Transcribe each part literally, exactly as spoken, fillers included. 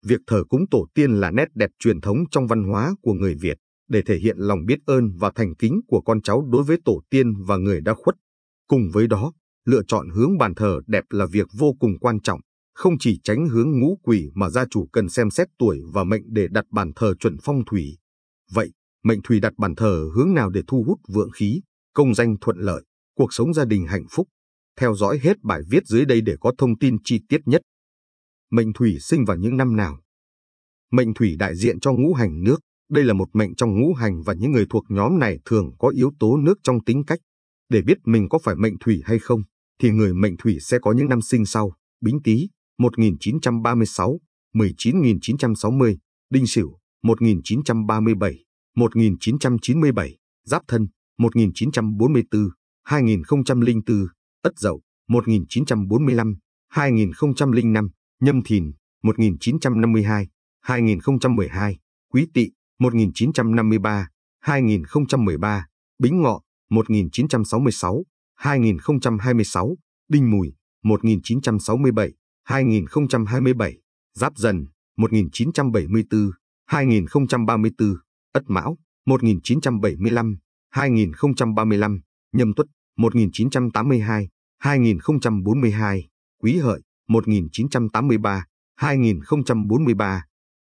Việc thờ cúng tổ tiên là nét đẹp truyền thống trong văn hóa của người Việt, để thể hiện lòng biết ơn và thành kính của con cháu đối với tổ tiên và người đã khuất. Cùng với đó, lựa chọn hướng bàn thờ đẹp là việc vô cùng quan trọng, không chỉ tránh hướng ngũ quỷ mà gia chủ cần xem xét tuổi và mệnh để đặt bàn thờ chuẩn phong thủy. Vậy, mệnh thủy đặt bàn thờ hướng nào để thu hút vượng khí, công danh thuận lợi, cuộc sống gia đình hạnh phúc? Theo dõi hết bài viết dưới đây để có thông tin chi tiết nhất. Mệnh thủy sinh vào những năm nào? Mệnh thủy đại diện cho ngũ hành nước. Đây là một mệnh trong ngũ hành và những người thuộc nhóm này thường có yếu tố nước trong tính cách. Để biết mình có phải mệnh thủy hay không, thì người mệnh thủy sẽ có những năm sinh sau: Bính Tý một nghìn chín trăm ba mươi sáu đến mười chín nghìn chín trăm sáu mươi, Đinh Sửu một nghìn chín trăm ba mươi bảy đến một nghìn chín trăm chín mươi bảy, Giáp Thân một nghìn chín trăm bốn mươi tư đến hai nghìn không trăm lẻ bốn, Ất Dậu một nghìn chín trăm bốn mươi lăm đến hai nghìn không trăm lẻ năm, Nhâm Thìn một nghìn chín trăm năm mươi hai đến hai nghìn không trăm mười hai, Quý Tỵ một nghìn chín trăm năm mươi ba đến hai nghìn không trăm mười ba, Bính Ngọ một nghìn chín trăm sáu mươi sáu đến hai nghìn không trăm hai mươi sáu, Đinh Mùi một nghìn chín trăm sáu mươi bảy đến hai nghìn không trăm hai mươi bảy, Giáp Dần một nghìn chín trăm bảy mươi tư đến hai nghìn không trăm ba mươi tư, Ất Mão một nghìn chín trăm bảy mươi lăm đến hai nghìn không trăm ba mươi lăm, Nhâm Tuất một nghìn chín trăm tám mươi hai đến hai nghìn không trăm bốn mươi hai, Quý Hợi một nghìn chín trăm tám mươi ba đến hai nghìn không trăm bốn mươi ba.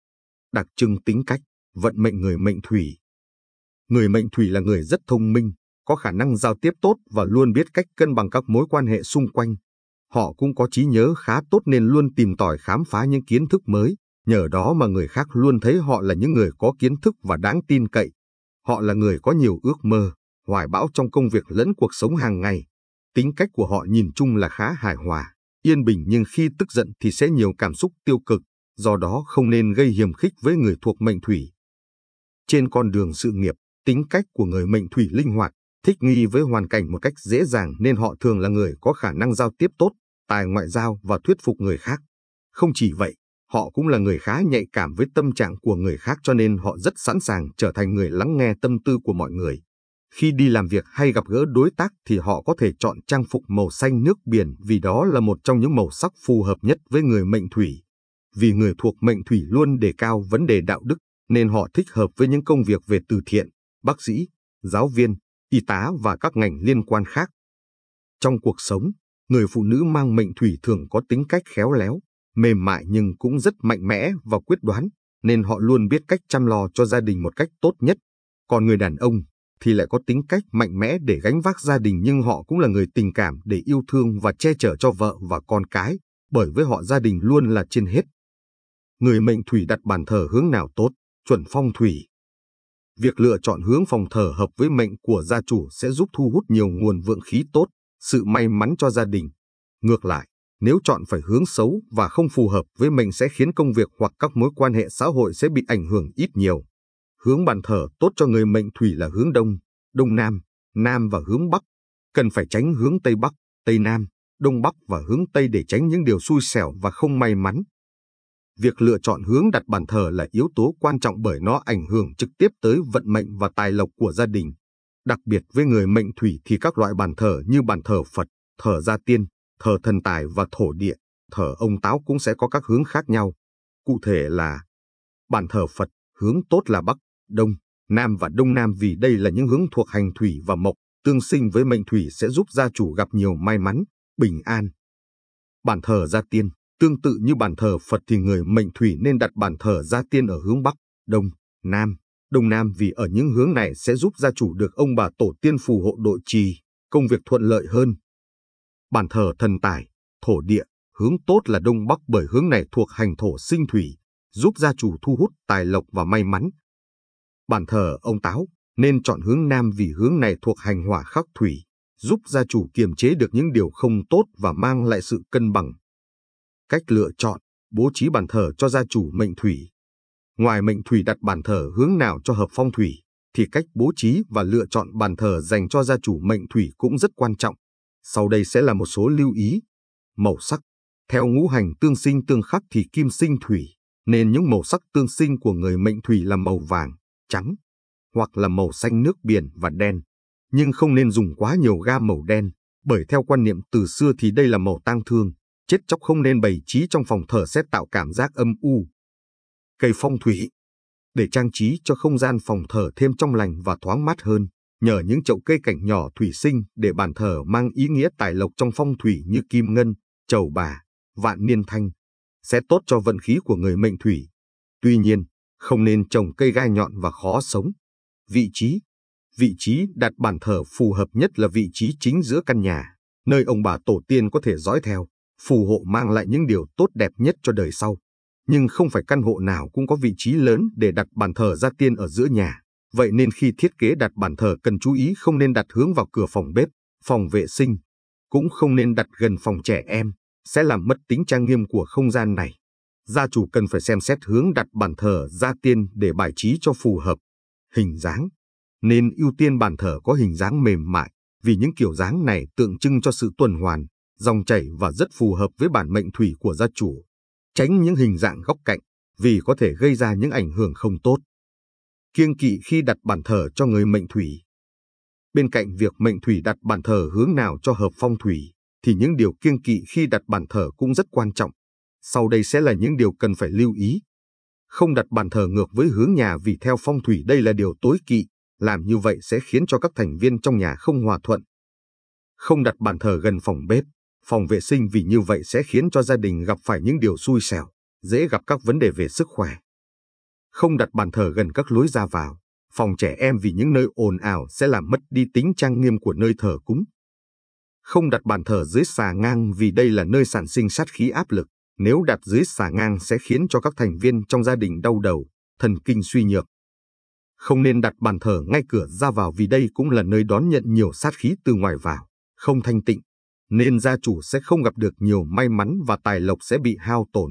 Đặc trưng tính cách, vận mệnh người mệnh thủy. Người mệnh thủy là người rất thông minh, có khả năng giao tiếp tốt và luôn biết cách cân bằng các mối quan hệ xung quanh. Họ cũng có trí nhớ khá tốt nên luôn tìm tòi khám phá những kiến thức mới, nhờ đó mà người khác luôn thấy họ là những người có kiến thức và đáng tin cậy. Họ là người có nhiều ước mơ, hoài bão trong công việc lẫn cuộc sống hàng ngày. Tính cách của họ nhìn chung là khá hài hòa, yên bình, nhưng khi tức giận thì sẽ nhiều cảm xúc tiêu cực, do đó không nên gây hiềm khích với người thuộc mệnh thủy. Trên con đường sự nghiệp, tính cách của người mệnh thủy linh hoạt, thích nghi với hoàn cảnh một cách dễ dàng nên họ thường là người có khả năng giao tiếp tốt, tài ngoại giao và thuyết phục người khác. Không chỉ vậy, họ cũng là người khá nhạy cảm với tâm trạng của người khác, cho nên họ rất sẵn sàng trở thành người lắng nghe tâm tư của mọi người. Khi đi làm việc hay gặp gỡ đối tác thì họ có thể chọn trang phục màu xanh nước biển vì đó là một trong những màu sắc phù hợp nhất với người mệnh thủy. Vì người thuộc mệnh thủy luôn đề cao vấn đề đạo đức, nên họ thích hợp với những công việc về từ thiện, bác sĩ, giáo viên, y tá và các ngành liên quan khác. Trong cuộc sống, người phụ nữ mang mệnh thủy thường có tính cách khéo léo, mềm mại nhưng cũng rất mạnh mẽ và quyết đoán, nên họ luôn biết cách chăm lo cho gia đình một cách tốt nhất. Còn người đàn ông thì lại có tính cách mạnh mẽ để gánh vác gia đình, nhưng họ cũng là người tình cảm để yêu thương và che chở cho vợ và con cái, bởi với họ gia đình luôn là trên hết. Người mệnh thủy đặt bàn thờ hướng nào tốt? Chuẩn phong thủy. Việc lựa chọn hướng phòng thờ hợp với mệnh của gia chủ sẽ giúp thu hút nhiều nguồn vượng khí tốt, sự may mắn cho gia đình. Ngược lại, nếu chọn phải hướng xấu và không phù hợp với mệnh sẽ khiến công việc hoặc các mối quan hệ xã hội sẽ bị ảnh hưởng ít nhiều. Hướng bàn thờ tốt cho người mệnh thủy là hướng Đông, Đông Nam, Nam và hướng Bắc. Cần phải tránh hướng Tây Bắc, Tây Nam, Đông Bắc và hướng Tây để tránh những điều xui xẻo và không may mắn. Việc lựa chọn hướng đặt bàn thờ là yếu tố quan trọng bởi nó ảnh hưởng trực tiếp tới vận mệnh và tài lộc của gia đình. Đặc biệt với người mệnh thủy thì các loại bàn thờ như bàn thờ Phật, thờ gia tiên, thờ thần tài và thổ địa, thờ ông Táo cũng sẽ có các hướng khác nhau. Cụ thể là bàn thờ Phật, hướng tốt là Bắc, Đông, Nam và Đông Nam, vì đây là những hướng thuộc hành thủy và mộc, tương sinh với mệnh thủy sẽ giúp gia chủ gặp nhiều may mắn, bình an. Bàn thờ gia tiên, tương tự như bàn thờ Phật thì người mệnh thủy nên đặt bàn thờ gia tiên ở hướng Bắc, Đông, Nam, Đông Nam, vì ở những hướng này sẽ giúp gia chủ được ông bà tổ tiên phù hộ độ trì, công việc thuận lợi hơn. Bàn thờ thần tài, thổ địa, hướng tốt là Đông Bắc bởi hướng này thuộc hành thổ sinh thủy, giúp gia chủ thu hút tài lộc và may mắn. Bàn thờ ông Táo nên chọn hướng Nam vì hướng này thuộc hành hỏa khắc thủy, giúp gia chủ kiềm chế được những điều không tốt và mang lại sự cân bằng. Cách lựa chọn, bố trí bàn thờ cho gia chủ mệnh thủy. Ngoài mệnh thủy đặt bàn thờ hướng nào cho hợp phong thủy, thì cách bố trí và lựa chọn bàn thờ dành cho gia chủ mệnh thủy cũng rất quan trọng. Sau đây sẽ là một số lưu ý. Màu sắc. Theo ngũ hành tương sinh tương khắc thì kim sinh thủy, nên những màu sắc tương sinh của người mệnh thủy là màu vàng, trắng, hoặc là màu xanh nước biển và đen. Nhưng không nên dùng quá nhiều gam màu đen, bởi theo quan niệm từ xưa thì đây là màu tang thương, chết chóc, không nên bày trí trong phòng thờ sẽ tạo cảm giác âm u. Cây phong thủy. Để trang trí cho không gian phòng thờ thêm trong lành và thoáng mát hơn, nhờ những chậu cây cảnh nhỏ thủy sinh để bàn thờ mang ý nghĩa tài lộc trong phong thủy như kim ngân, trầu bà, vạn niên thanh, sẽ tốt cho vận khí của người mệnh thủy. Tuy nhiên, không nên trồng cây gai nhọn và khó sống. Vị trí. Vị trí đặt bàn thờ phù hợp nhất là vị trí chính giữa căn nhà, nơi ông bà tổ tiên có thể dõi theo, phù hộ mang lại những điều tốt đẹp nhất cho đời sau. Nhưng không phải căn hộ nào cũng có vị trí lớn để đặt bàn thờ gia tiên ở giữa nhà. Vậy nên khi thiết kế đặt bàn thờ cần chú ý không nên đặt hướng vào cửa phòng bếp, phòng vệ sinh. Cũng không nên đặt gần phòng trẻ em, sẽ làm mất tính trang nghiêm của không gian này. Gia chủ cần phải xem xét hướng đặt bàn thờ gia tiên để bài trí cho phù hợp. Hình dáng. Nên ưu tiên bàn thờ có hình dáng mềm mại, vì những kiểu dáng này tượng trưng cho sự tuần hoàn, dòng chảy và rất phù hợp với bản mệnh thủy của gia chủ. Tránh những hình dạng góc cạnh, vì có thể gây ra những ảnh hưởng không tốt. Kiêng kỵ khi đặt bàn thờ cho người mệnh thủy. Bên cạnh việc mệnh thủy đặt bàn thờ hướng nào cho hợp phong thủy, thì những điều kiêng kỵ khi đặt bàn thờ cũng rất quan trọng. Sau đây sẽ là những điều cần phải lưu ý. Không đặt bàn thờ ngược với hướng nhà vì theo phong thủy đây là điều tối kỵ, làm như vậy sẽ khiến cho các thành viên trong nhà không hòa thuận. Không đặt bàn thờ gần phòng bếp, phòng vệ sinh vì như vậy sẽ khiến cho gia đình gặp phải những điều xui xẻo, dễ gặp các vấn đề về sức khỏe. Không đặt bàn thờ gần các lối ra vào, phòng trẻ em vì những nơi ồn ào sẽ làm mất đi tính trang nghiêm của nơi thờ cúng. Không đặt bàn thờ dưới xà ngang vì đây là nơi sản sinh sát khí áp lực, nếu đặt dưới xà ngang sẽ khiến cho các thành viên trong gia đình đau đầu, thần kinh suy nhược. Không nên đặt bàn thờ ngay cửa ra vào vì đây cũng là nơi đón nhận nhiều sát khí từ ngoài vào, không thanh tịnh, nên gia chủ sẽ không gặp được nhiều may mắn và tài lộc sẽ bị hao tổn.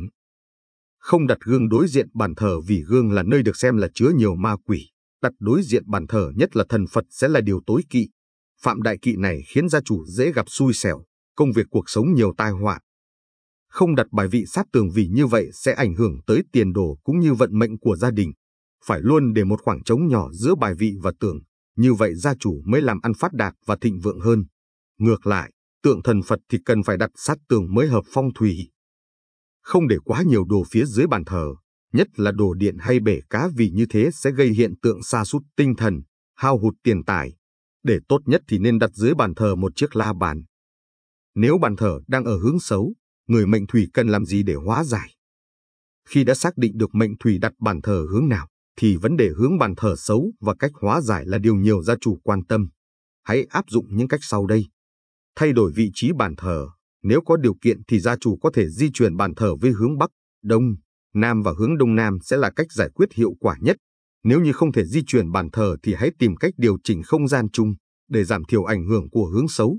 Không đặt gương đối diện bàn thờ vì gương là nơi được xem là chứa nhiều ma quỷ, đặt đối diện bàn thờ nhất là thần Phật sẽ là điều tối kỵ. Phạm đại kỵ này khiến gia chủ dễ gặp xui xẻo, công việc cuộc sống nhiều tai họa. Không đặt bài vị sát tường vì như vậy sẽ ảnh hưởng tới tiền đồ cũng như vận mệnh của gia đình. Phải luôn để một khoảng trống nhỏ giữa bài vị và tường, như vậy gia chủ mới làm ăn phát đạt và thịnh vượng hơn. Ngược lại, tượng thần Phật thì cần phải đặt sát tường mới hợp phong thủy. Không để quá nhiều đồ phía dưới bàn thờ, nhất là đồ điện hay bể cá vì như thế sẽ gây hiện tượng sa sút tinh thần, hao hụt tiền tài. Để tốt nhất thì nên đặt dưới bàn thờ một chiếc la bàn. Nếu bàn thờ đang ở hướng xấu, người mệnh thủy cần làm gì để hóa giải? Khi đã xác định được mệnh thủy đặt bàn thờ hướng nào, thì vấn đề hướng bàn thờ xấu và cách hóa giải là điều nhiều gia chủ quan tâm. Hãy áp dụng những cách sau đây. Thay đổi vị trí bàn thờ. Nếu có điều kiện thì gia chủ có thể di chuyển bàn thờ với hướng Bắc, Đông, Nam và hướng Đông Nam sẽ là cách giải quyết hiệu quả nhất. Nếu như không thể di chuyển bàn thờ thì hãy tìm cách điều chỉnh không gian chung để giảm thiểu ảnh hưởng của hướng xấu.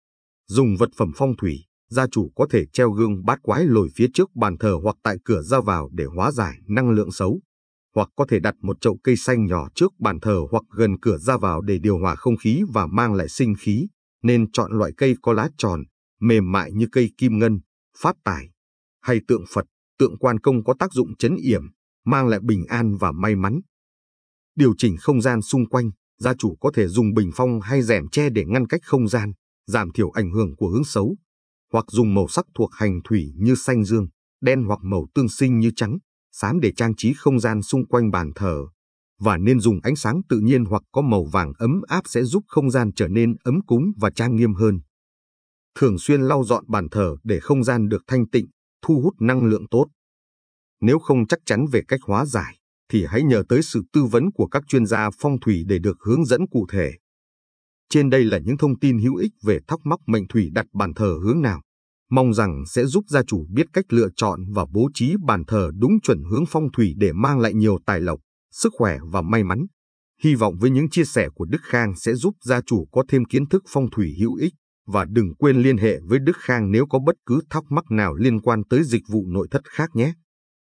Dùng vật phẩm phong thủy, gia chủ có thể treo gương bát quái lồi phía trước bàn thờ hoặc tại cửa ra vào để hóa giải năng lượng xấu. Hoặc có thể đặt một chậu cây xanh nhỏ trước bàn thờ hoặc gần cửa ra vào để điều hòa không khí và mang lại sinh khí, nên chọn loại cây có lá tròn, mềm mại như cây kim ngân, phát tài, hay tượng Phật, tượng Quan Công có tác dụng trấn yểm, mang lại bình an và may mắn. Điều chỉnh không gian xung quanh, gia chủ có thể dùng bình phong hay rèm tre để ngăn cách không gian, giảm thiểu ảnh hưởng của hướng xấu, hoặc dùng màu sắc thuộc hành thủy như xanh dương, đen hoặc màu tương sinh như trắng, xám để trang trí không gian xung quanh bàn thờ. Và nên dùng ánh sáng tự nhiên hoặc có màu vàng ấm áp sẽ giúp không gian trở nên ấm cúng và trang nghiêm hơn. Thường xuyên lau dọn bàn thờ để không gian được thanh tịnh, thu hút năng lượng tốt. Nếu không chắc chắn về cách hóa giải, thì hãy nhờ tới sự tư vấn của các chuyên gia phong thủy để được hướng dẫn cụ thể. Trên đây là những thông tin hữu ích về thắc mắc mệnh thủy đặt bàn thờ hướng nào. Mong rằng sẽ giúp gia chủ biết cách lựa chọn và bố trí bàn thờ đúng chuẩn hướng phong thủy để mang lại nhiều tài lộc, sức khỏe và may mắn. Hy vọng với những chia sẻ của Đức Khang sẽ giúp gia chủ có thêm kiến thức phong thủy hữu ích. Và đừng quên liên hệ với Đức Khang nếu có bất cứ thắc mắc nào liên quan tới dịch vụ nội thất khác nhé.